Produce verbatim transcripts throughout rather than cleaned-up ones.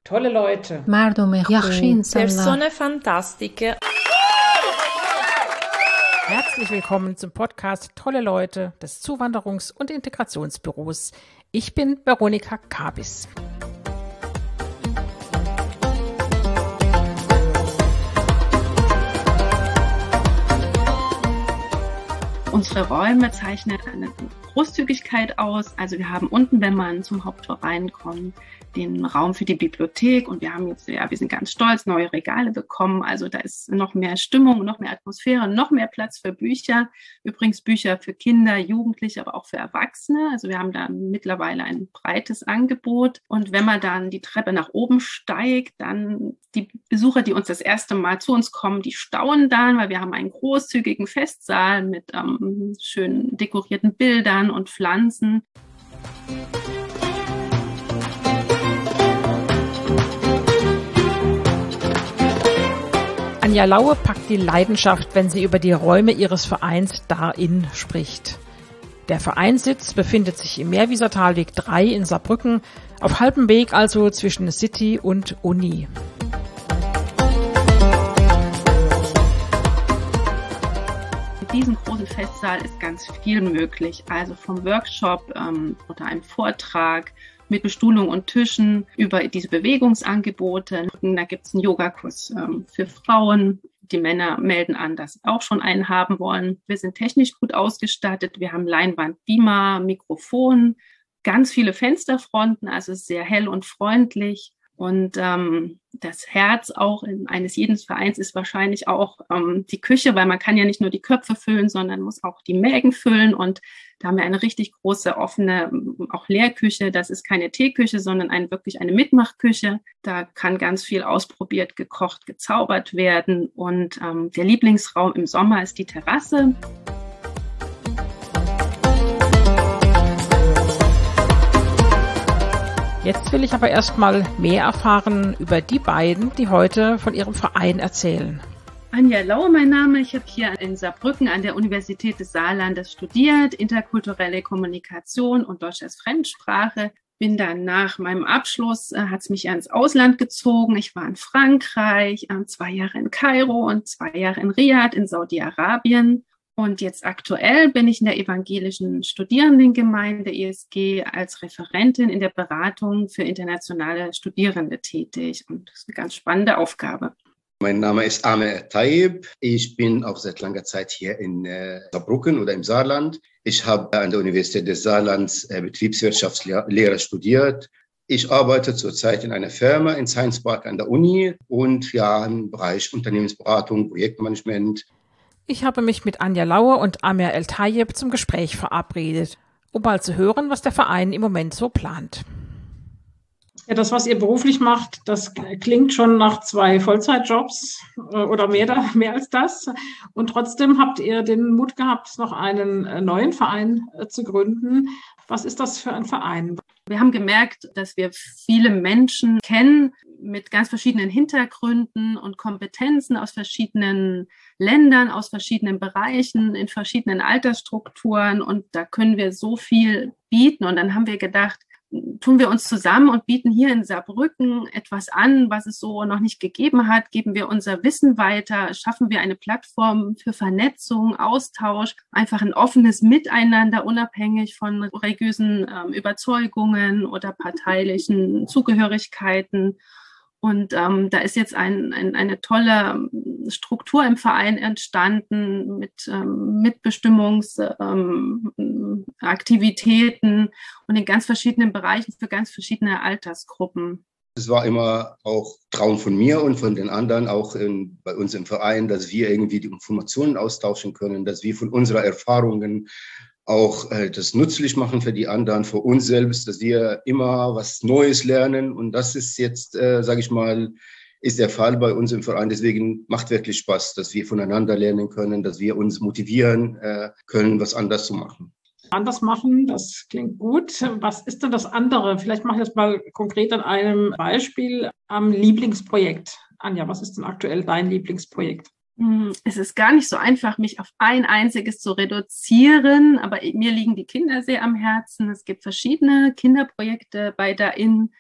Tolle Leute. مردم یخشی خوب insanlar. Persone fantastiche. Herzlich willkommen zum Podcast Tolle Leute des Zuwanderungs- und Integrationsbüros. Ich bin Veronika Kabis. Unsere Räume zeichnen eine Großzügigkeit aus. Also wir haben unten, wenn man zum Haupttor reinkommt, den Raum für die Bibliothek und wir haben jetzt, ja, wir sind ganz stolz, neue Regale bekommen. Also da ist noch mehr Stimmung, noch mehr Atmosphäre, noch mehr Platz für Bücher. Übrigens Bücher für Kinder, Jugendliche, aber auch für Erwachsene. Also wir haben da mittlerweile ein breites Angebot. Und wenn man dann die Treppe nach oben steigt, dann die Besucher, die uns das erste Mal zu uns kommen, die staunen dann, weil wir haben einen großzügigen Festsaal mit ähm, schön dekorierten Bildern und Pflanzen. Anja Laue packt die Leidenschaft, wenn sie über die Räume ihres Vereins Darin spricht. Der Vereinssitz befindet sich im Meerwiesertalweg drei in Saarbrücken, auf halbem Weg also zwischen City und Uni. Mit diesem großen Festsaal ist ganz viel möglich, also vom Workshop ähm, oder einem Vortrag mit Bestuhlung und Tischen über diese Bewegungsangebote. Da gibt es einen Yogakurs ähm, für Frauen. Die Männer melden an, dass sie auch schon einen haben wollen. Wir sind technisch gut ausgestattet. Wir haben Leinwand, Beamer, Mikrofon, ganz viele Fensterfronten, also sehr hell und freundlich. Und ähm, das Herz auch in eines jeden Vereins ist wahrscheinlich auch ähm, die Küche, weil man kann ja nicht nur die Köpfe füllen, sondern muss auch die Mägen füllen. Und da haben wir eine richtig große, offene, auch Leerküche. Das ist keine Teeküche, sondern ein, wirklich eine Mitmachküche. Da kann ganz viel ausprobiert, gekocht, gezaubert werden. Und ähm, der Lieblingsraum im Sommer ist die Terrasse. Jetzt will ich aber erstmal mehr erfahren über die beiden, die heute von ihrem Verein erzählen. Anja Laue, mein Name. Ich habe hier in Saarbrücken an der Universität des Saarlandes studiert, interkulturelle Kommunikation und Deutsch als Fremdsprache. Bin dann nach meinem Abschluss, äh, hat es mich ins Ausland gezogen. Ich war in Frankreich, äh, zwei Jahre in Kairo und zwei Jahre in Riad in Saudi-Arabien. Und jetzt aktuell bin ich in der evangelischen Studierendengemeinde E S G als Referentin in der Beratung für internationale Studierende tätig. Und das ist eine ganz spannende Aufgabe. Mein Name ist Amer El-Tayeb. Ich bin auch seit langer Zeit hier in äh, Saarbrücken oder im Saarland. Ich habe an der Universität des Saarlands äh, Betriebswirtschaftslehre studiert. Ich arbeite zurzeit in einer Firma in Science Park an der Uni und ja im Bereich Unternehmensberatung, Projektmanagement. Ich habe mich mit Anja Laue und Amer El-Tayeb zum Gespräch verabredet, um mal zu hören, was der Verein im Moment so plant. Ja, das, was ihr beruflich macht, das klingt schon nach zwei Vollzeitjobs äh, oder mehr, mehr als das. Und trotzdem habt ihr den Mut gehabt, noch einen äh, neuen Verein äh, zu gründen. Was ist das für ein Verein? Wir haben gemerkt, dass wir viele Menschen kennen mit ganz verschiedenen Hintergründen und Kompetenzen aus verschiedenen Ländern, aus verschiedenen Bereichen, in verschiedenen Altersstrukturen. Und da können wir so viel bieten. Und dann haben wir gedacht, tun wir uns zusammen und bieten hier in Saarbrücken etwas an, was es so noch nicht gegeben hat. Geben wir unser Wissen weiter, schaffen wir eine Plattform für Vernetzung, Austausch, einfach ein offenes Miteinander, unabhängig von religiösen ähm, Überzeugungen oder parteilichen Zugehörigkeiten. Und ähm, da ist jetzt ein, ein, eine tolle Struktur im Verein entstanden mit ähm, Mitbestimmungsaktivitäten ähm, und in ganz verschiedenen Bereichen für ganz verschiedene Altersgruppen. Es war immer auch Traum von mir und von den anderen, auch in, bei uns im Verein, dass wir irgendwie die Informationen austauschen können, dass wir von unseren Erfahrungen auch äh, das nützlich machen für die anderen, für uns selbst, dass wir immer was Neues lernen. Und das ist jetzt, äh, sage ich mal, ist der Fall bei uns im Verein. Deswegen macht wirklich Spaß, dass wir voneinander lernen können, dass wir uns motivieren äh, können, was anders zu machen. Anders machen, das klingt gut. Was ist denn das andere? Vielleicht mache ich das mal konkret an einem Beispiel am Lieblingsprojekt. Anja, was ist denn aktuell dein Lieblingsprojekt? Es ist gar nicht so einfach, mich auf ein einziges zu reduzieren, aber mir liegen die Kinder sehr am Herzen. Es gibt verschiedene Kinderprojekte bei Darin.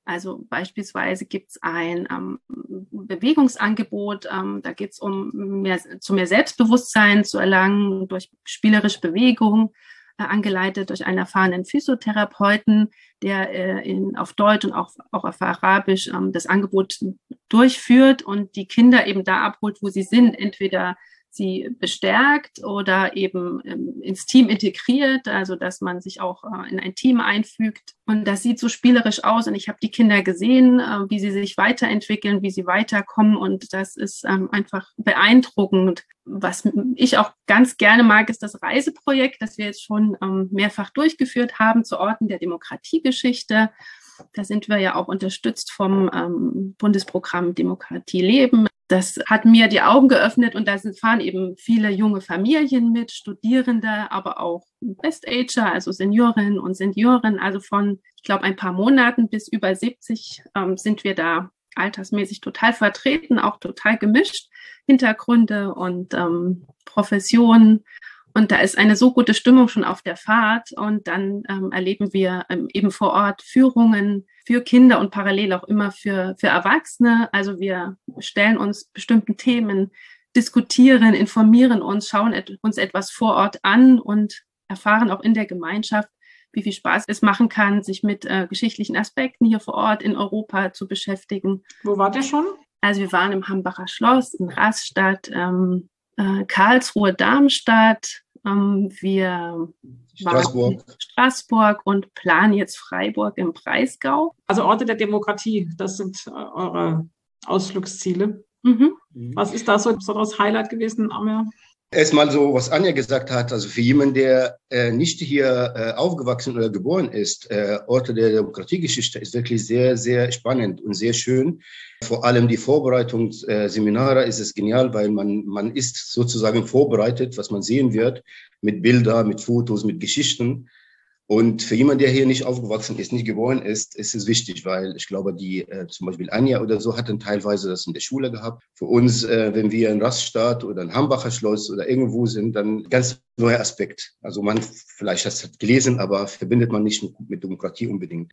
Also beispielsweise gibt es ein ähm, Bewegungsangebot, ähm, da geht es um mehr, zu mehr Selbstbewusstsein zu erlangen durch spielerische Bewegung, äh, angeleitet durch einen erfahrenen Physiotherapeuten, der äh, in, auf Deutsch und auch, auch auf Arabisch ähm, das Angebot durchführt und die Kinder eben da abholt, wo sie sind, entweder sie bestärkt oder eben ähm, ins Team integriert, also dass man sich auch äh, in ein Team einfügt. Und das sieht so spielerisch aus. Und ich habe die Kinder gesehen, äh, wie sie sich weiterentwickeln, wie sie weiterkommen. Und das ist ähm, einfach beeindruckend. Was ich auch ganz gerne mag, ist das Reiseprojekt, das wir jetzt schon ähm, mehrfach durchgeführt haben zu Orten der Demokratiegeschichte. Da sind wir ja auch unterstützt vom ähm, Bundesprogramm Demokratie leben. Das hat mir die Augen geöffnet und da sind, fahren eben viele junge Familien mit, Studierende, aber auch Best-Ager, also Seniorinnen und Senioren. Also von, ich glaube, ein paar Monaten bis über siebzig ähm, sind wir da altersmäßig total vertreten, auch total gemischt, Hintergründe und ähm, Professionen. Und da ist eine so gute Stimmung schon auf der Fahrt. Und dann ähm, erleben wir ähm, eben vor Ort Führungen für Kinder und parallel auch immer für, für Erwachsene. Also wir stellen uns bestimmten Themen, diskutieren, informieren uns, schauen et- uns etwas vor Ort an und erfahren auch in der Gemeinschaft, wie viel Spaß es machen kann, sich mit äh, geschichtlichen Aspekten hier vor Ort in Europa zu beschäftigen. Wo wart ihr schon? Also wir waren im Hambacher Schloss, in Rastatt, ähm, äh, Karlsruhe, Darmstadt. Ähm, wir Straßburg. waren in Straßburg und planen jetzt Freiburg im Breisgau. Also Orte der Demokratie, das sind äh, eure Ausflugsziele. Mhm. Was ist da so ein besonderes Highlight gewesen, Amir? Erstmal so, was Anja gesagt hat, also für jemanden, der äh, nicht hier äh, aufgewachsen oder geboren ist, äh, Orte der Demokratiegeschichte ist wirklich sehr, sehr spannend und sehr schön. Vor allem die Vorbereitungsseminare ist es genial, weil man, man ist sozusagen vorbereitet, was man sehen wird, mit Bildern, mit Fotos, mit Geschichten. Und für jemanden, der hier nicht aufgewachsen ist, nicht geboren ist, ist es wichtig, weil ich glaube, die äh, zum Beispiel Anja oder so hatten teilweise das in der Schule gehabt. Für uns, äh, wenn wir in Rastatt oder in Hambacher Schloss oder irgendwo sind, dann ganz neuer Aspekt. Also man vielleicht das hat gelesen, aber verbindet man nicht mit, mit Demokratie unbedingt.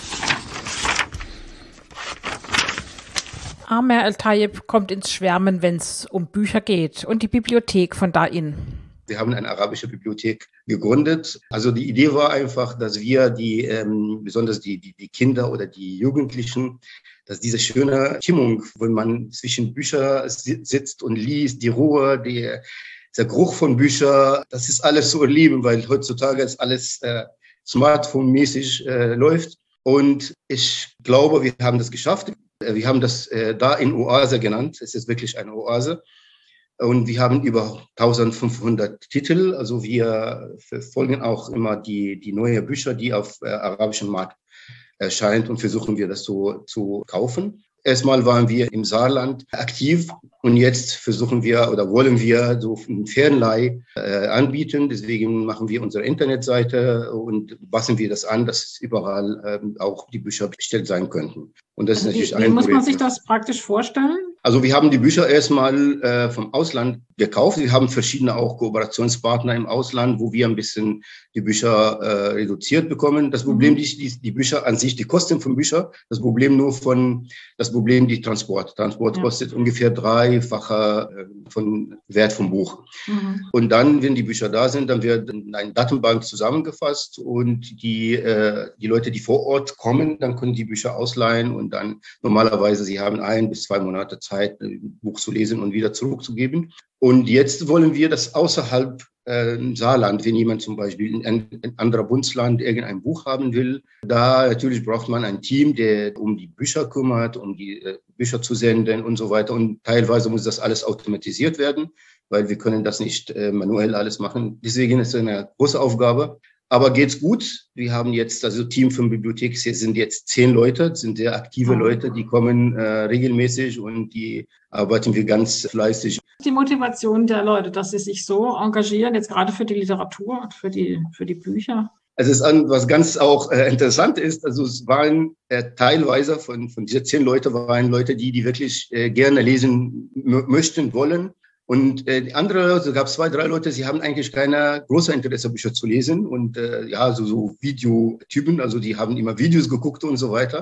Amer El-Tayeb kommt ins Schwärmen, wenn es um Bücher geht und die Bibliothek von Dain. Wir haben eine arabische Bibliothek gegründet. Also die Idee war einfach, dass wir die, ähm, besonders die, die, die Kinder oder die Jugendlichen, dass diese schöne Stimmung, wenn man zwischen Büchern sitzt und liest, die Ruhe, die, der Geruch von Büchern, das ist alles zu erleben, weil heutzutage ist alles äh, Smartphone-mäßig äh, läuft. Und ich glaube, wir haben das geschafft. Wir haben das äh, da in Oase genannt. Es ist wirklich eine Oase. Und wir haben über eintausendfünfhundert Titel. Also wir verfolgen auch immer die, die neuen Bücher, die auf äh, arabischem Markt erscheinen und versuchen wir das so zu kaufen. Erstmal waren wir im Saarland aktiv und jetzt versuchen wir oder wollen wir so einen Fernleih äh, anbieten. Deswegen machen wir unsere Internetseite und passen wir das an, dass überall äh, auch die Bücher bestellt sein könnten. Und das ist natürlich wie, wie ein muss man Projekt. sich das praktisch vorstellen? Also wir haben die Bücher erstmal äh, vom Ausland gekauft. Wir haben verschiedene auch Kooperationspartner im Ausland, wo wir ein bisschen die Bücher äh, reduziert bekommen. Das Problem, die, die, die Bücher an sich, die Kosten von Büchern, das Problem nur von, das Problem die Transport. Transport ja. kostet ungefähr dreifache äh, von Wert vom Buch. Mhm. Und dann, wenn die Bücher da sind, dann wird eine Datenbank zusammengefasst und die, äh, die Leute, die vor Ort kommen, dann können die Bücher ausleihen und dann normalerweise, sie haben ein bis zwei Monate Zeit, ein Buch zu lesen und wieder zurückzugeben. Und jetzt wollen wir das außerhalb äh, Saarland, wenn jemand zum Beispiel in ein, in anderer Bundesland irgendein Buch haben will, da natürlich braucht man ein Team, der um die Bücher kümmert, um die äh, Bücher zu senden und so weiter. Und teilweise muss das alles automatisiert werden, weil wir können das nicht äh, manuell alles machen. Deswegen ist es eine große Aufgabe. Aber geht's gut? Wir haben jetzt, also Team von Bibliothek sind jetzt zehn Leute, sind sehr aktive Leute, die kommen äh, regelmäßig und die arbeiten wir ganz fleißig. Die Motivation der Leute, dass sie sich so engagieren, jetzt gerade für die Literatur und für die, für die Bücher. Also es ist an, was ganz auch äh, interessant ist, also es waren äh, teilweise von, von diese zehn Leute waren Leute, die, die wirklich äh, gerne lesen m- möchten, wollen. Und äh, die andere, also gab es zwei, drei Leute, sie haben eigentlich keine große Interesse, Bücher zu lesen und äh, ja, so, so Videotypen, also die haben immer Videos geguckt und so weiter.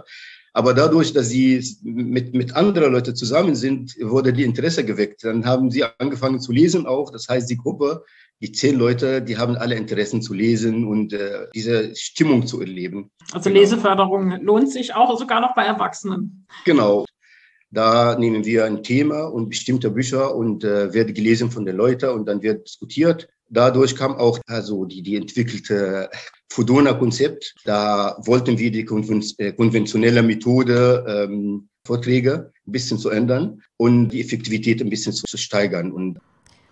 Aber dadurch, dass sie mit, mit anderen Leuten zusammen sind, wurde die Interesse geweckt. Dann haben sie angefangen zu lesen auch. Das heißt, die Gruppe, die zehn Leute, die haben alle Interessen zu lesen und äh, diese Stimmung zu erleben. Also genau. Leseförderung lohnt sich auch sogar noch bei Erwachsenen. Genau. Da nehmen wir ein Thema und bestimmte Bücher und äh, wird gelesen von den Leuten und dann wird diskutiert. Dadurch kam auch also die, die entwickelte Fudona-Konzept. Da wollten wir die konventionelle Methode, ähm, Vorträge ein bisschen zu ändern und die Effektivität ein bisschen zu, zu steigern. Und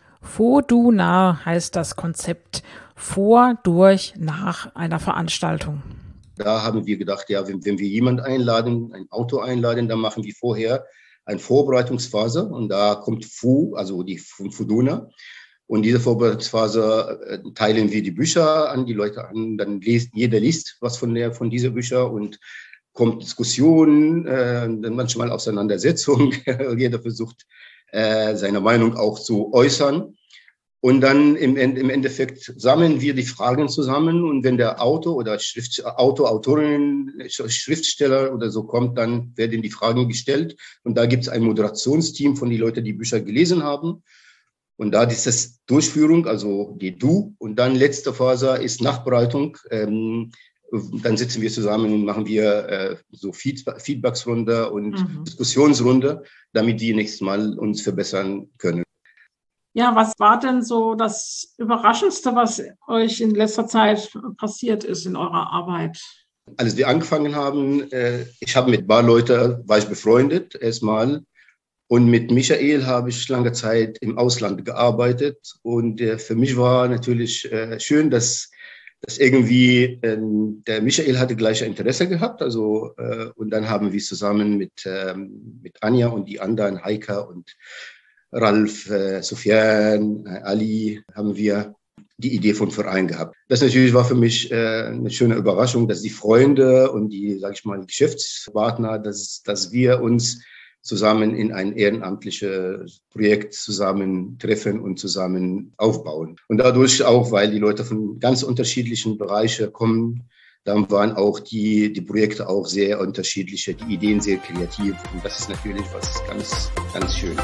Fudona heißt das Konzept vor, durch, nach einer Veranstaltung. Da haben wir gedacht, ja, wenn, wenn wir jemanden einladen, ein Auto einladen, dann machen wir vorher eine Vorbereitungsphase und da kommt Fu, also die Fudona. Und diese Vorbereitungsphase äh, teilen wir die Bücher an die Leute an, dann liest jeder liest was von der von dieser Bücher und kommt Diskussion, äh, dann manchmal Auseinandersetzung. Jeder versucht äh, seine Meinung auch zu äußern. Und dann im, im Endeffekt sammeln wir die Fragen zusammen und wenn der Autor oder Schrift, Autor, Autorin, Schriftsteller oder so kommt, dann werden die Fragen gestellt. Und da gibt es ein Moderationsteam von den Leuten, die Bücher gelesen haben. Und da ist das Durchführung, also die Du. Und dann letzte Phase ist Nachbereitung. Ähm, dann sitzen wir zusammen und machen wir äh, so Feedback, Feedbacksrunde und mhm. Diskussionsrunde, damit die nächstes Mal uns verbessern können. Ja, was war denn so das Überraschendste, was euch in letzter Zeit passiert ist in eurer Arbeit? Als wir angefangen haben, äh, ich habe mit ein paar Leuten, war ich befreundet erstmal. Und mit Michael habe ich lange Zeit im Ausland gearbeitet. Und äh, für mich war natürlich äh, schön, dass, dass irgendwie ähm, der Michael hatte gleiche Interesse gehabt. Also, äh, und dann haben wir zusammen mit, ähm, mit Anja und die anderen, Heika und Ralf, äh, Sofian, äh, Ali, haben wir die Idee von Verein gehabt. Das natürlich war für mich äh, eine schöne Überraschung, dass die Freunde und die, sag ich mal, Geschäftspartner, dass, dass wir uns zusammen in ein ehrenamtliches Projekt zusammentreffen und zusammen aufbauen. Und dadurch auch, weil die Leute von ganz unterschiedlichen Bereichen kommen, dann waren auch die, die Projekte auch sehr unterschiedliche, die Ideen sehr kreativ. Und das ist natürlich was ganz, ganz Schönes.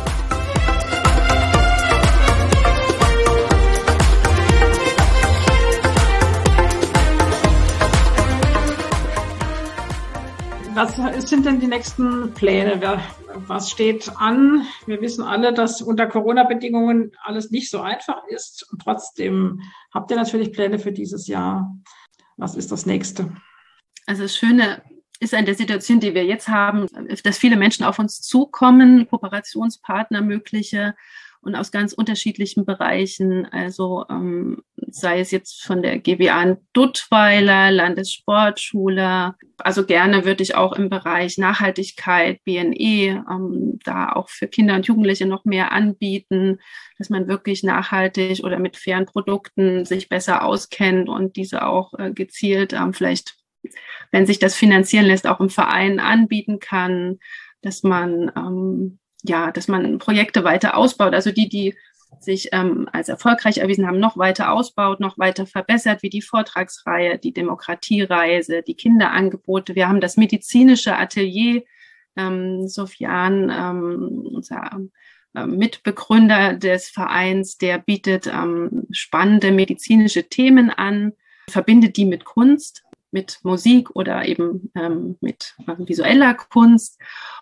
Was sind denn die nächsten Pläne? Was steht an? Wir wissen alle, dass unter Corona-Bedingungen alles nicht so einfach ist. Und trotzdem habt ihr natürlich Pläne für dieses Jahr. Was ist das Nächste? Also das Schöne ist an der Situation, die wir jetzt haben, dass viele Menschen auf uns zukommen, Kooperationspartner mögliche und aus ganz unterschiedlichen Bereichen, also ähm, sei es jetzt von der G W A in Duttweiler, Landessportschule, also gerne würde ich auch im Bereich Nachhaltigkeit, B N E, ähm, da auch für Kinder und Jugendliche noch mehr anbieten, dass man wirklich nachhaltig oder mit fairen Produkten sich besser auskennt und diese auch äh, gezielt ähm, vielleicht, wenn sich das finanzieren lässt, auch im Verein anbieten kann, dass man ähm, ja, dass man Projekte weiter ausbaut, also die, die sich ähm, als erfolgreich erwiesen haben, noch weiter ausbaut, noch weiter verbessert, wie die Vortragsreihe, die Demokratiereise, die Kinderangebote. Wir haben das medizinische Atelier, ähm, Sofian, ähm, unser äh, Mitbegründer des Vereins, der bietet ähm, spannende medizinische Themen an, verbindet die mit Kunst, mit Musik oder eben ähm, mit äh, visueller Kunst.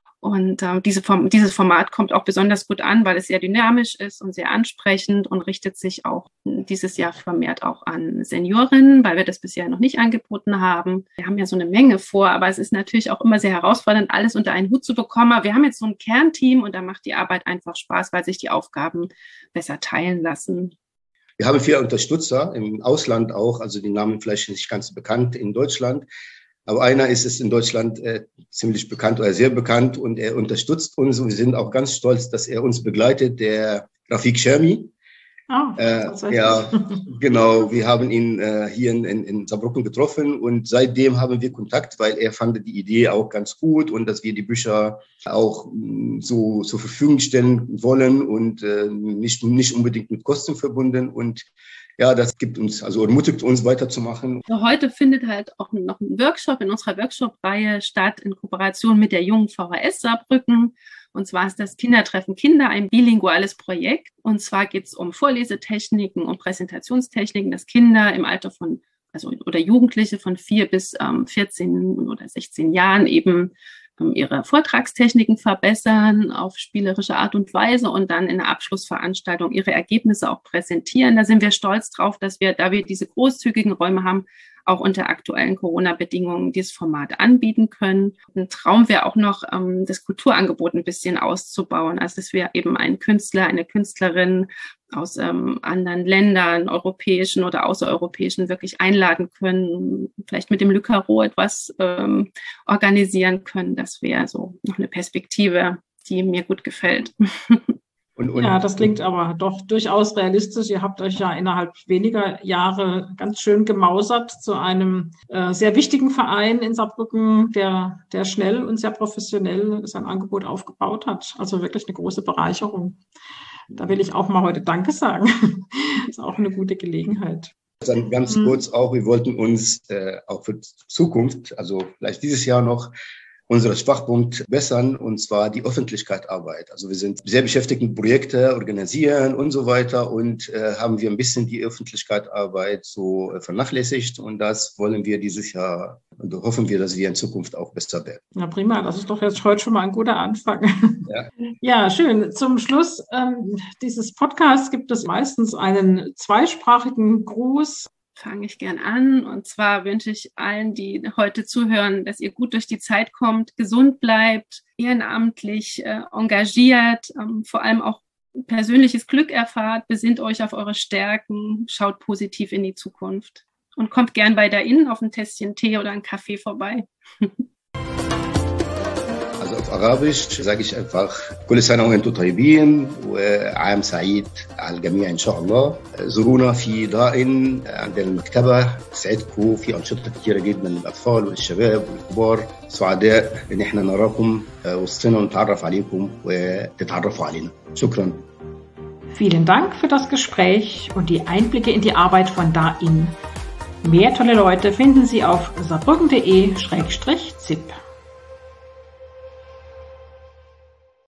Und äh, diese Form, dieses Format kommt auch besonders gut an, weil es sehr dynamisch ist und sehr ansprechend und richtet sich auch dieses Jahr vermehrt auch an Seniorinnen, weil wir das bisher noch nicht angeboten haben. Wir haben ja so eine Menge vor, aber es ist natürlich auch immer sehr herausfordernd, alles unter einen Hut zu bekommen. Aber wir haben jetzt so ein Kernteam und da macht die Arbeit einfach Spaß, weil sich die Aufgaben besser teilen lassen. Wir haben viele Unterstützer im Ausland auch, also die Namen vielleicht nicht ganz bekannt in Deutschland. Aber einer ist es in Deutschland äh, ziemlich bekannt oder sehr bekannt und er unterstützt uns und wir sind auch ganz stolz, dass er uns begleitet, der Rafik Shermi. Ah, äh, ja, genau. Wir haben ihn äh, hier in, in Saarbrücken getroffen und seitdem haben wir Kontakt, weil er fand die Idee auch ganz gut und dass wir die Bücher auch mh, so zur Verfügung stellen wollen und äh, nicht, nicht unbedingt mit Kosten verbunden. Und ja, das gibt uns, also ermutigt uns weiterzumachen. Heute findet halt auch noch ein Workshop in unserer Workshop-Reihe statt in Kooperation mit der Jungen V H S Saarbrücken. Und zwar ist das Kindertreffen Kinder ein bilinguales Projekt. Und zwar geht es um Vorlesetechniken und Präsentationstechniken, dass Kinder im Alter von, also oder Jugendliche von vier bis ähm, vierzehn oder sechzehn Jahren eben ähm, ihre Vortragstechniken verbessern auf spielerische Art und Weise und dann in der Abschlussveranstaltung ihre Ergebnisse auch präsentieren. Da sind wir stolz drauf, dass wir, da wir diese großzügigen Räume haben, auch unter aktuellen Corona-Bedingungen dieses Format anbieten können. Ein Traum wäre auch noch, ähm, das Kulturangebot ein bisschen auszubauen. Also dass wir eben einen Künstler, eine Künstlerin aus ähm, anderen Ländern, europäischen oder außereuropäischen, wirklich einladen können, vielleicht mit dem Lückaro etwas ähm, organisieren können. Das wäre so noch eine Perspektive, die mir gut gefällt. Und, und, ja, das klingt aber doch durchaus realistisch. Ihr habt euch ja innerhalb weniger Jahre ganz schön gemausert zu einem äh, sehr wichtigen Verein in Saarbrücken, der, der schnell und sehr professionell sein Angebot aufgebaut hat. Also wirklich eine große Bereicherung. Da will ich auch mal heute Danke sagen. Das ist auch eine gute Gelegenheit. Dann ganz mhm. kurz auch, wir wollten uns äh, auch für Zukunft, also vielleicht dieses Jahr noch, unseren Schwachpunkt bessern, und zwar die Öffentlichkeitsarbeit. Also wir sind sehr beschäftigt mit Projekten, organisieren und so weiter und äh, haben wir ein bisschen die Öffentlichkeitsarbeit so äh, vernachlässigt und das wollen wir dieses Jahr und hoffen wir, dass wir in Zukunft auch besser werden. Na prima, das ist doch jetzt heute schon mal ein guter Anfang. Ja, ja schön. Zum Schluss ähm, dieses Podcasts gibt es meistens einen zweisprachigen Gruß. Fange ich gern an. Und zwar wünsche ich allen, die heute zuhören, dass ihr gut durch die Zeit kommt, gesund bleibt, ehrenamtlich äh, engagiert, ähm, vor allem auch persönliches Glück erfahrt, besinnt euch auf eure Stärken, schaut positiv in die Zukunft und kommt gern bei der Innen auf ein Tässchen Tee oder einen Kaffee vorbei. Also auf Arabisch sage ich einfach كل سنة وأنتم طيبين وعام سعيد على الجميع إن شاء الله. زورونا في ضائن عندنا المكتبة تسعدكم في أنشطة كثيرة جدا للأطفال والشباب والكبار. سعداء إن إحنا نراكم وسطنا ونتعرف عليكم وتتعرفوا علينا. شكرا. Vielen Dank für das Gespräch und die Einblicke in die Arbeit von DAIN. Mehr tolle Leute finden Sie auf saarbrücken punkt de Schrägstrich zip.